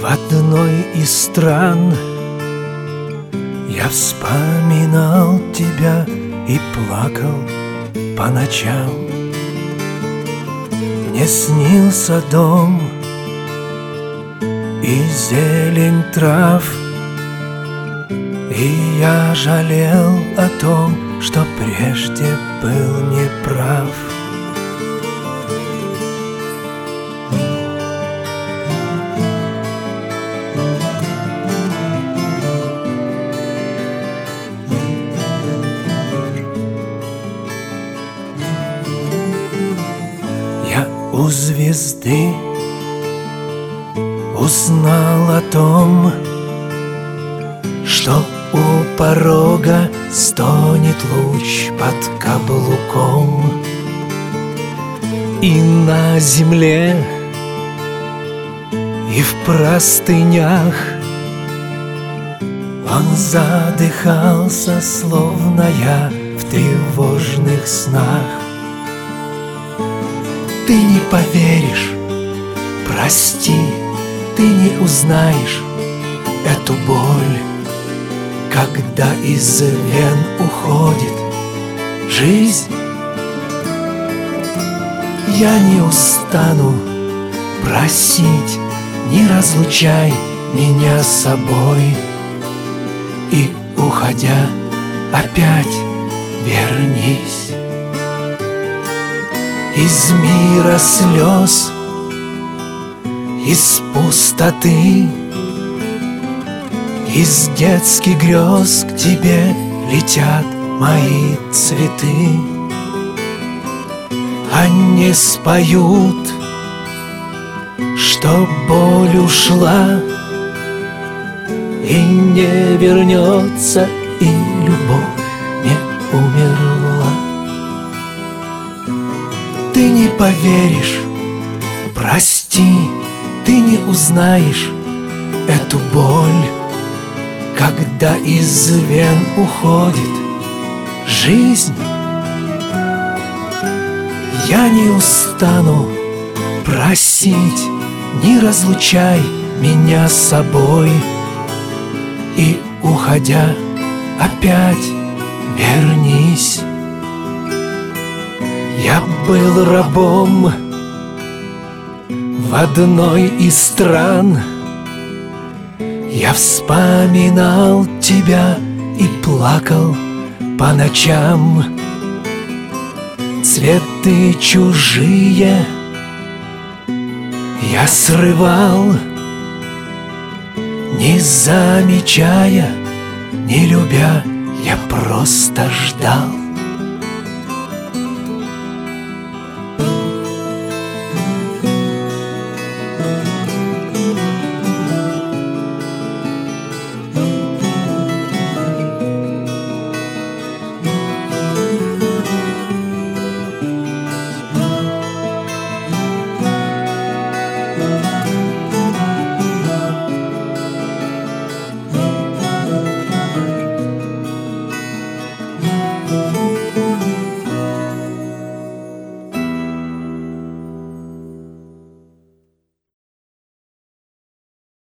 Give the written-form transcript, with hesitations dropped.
В одной из стран я вспоминал тебя и плакал по ночам. Мне снился дом и зелень трав, и я жалел о том, что прежде был неправ. Я у звезды узнал о том, что у порога стонет луч под каблуком, и на земле, и в простынях он задыхался, словно я в тревожных снах. Ты не поверишь, прости, ты не узнаешь эту боль, когда из вен уходит жизнь. Я не устану просить, не разлучай меня с собой, и, уходя, опять вернись. Из мира слез, из пустоты, из детских грез к тебе летят мои цветы. Они споют, что боль ушла и не вернется, и любовь не умерла. Ты не поверишь, прости, ты не узнаешь эту боль, когда из вен уходит жизнь. Я не устану просить, не разлучай меня с собой, и, уходя, опять вернись. Я был рабом в одной из стран, я вспоминал тебя и плакал по ночам. Цветы чужие я срывал, не замечая, не любя, я просто ждал.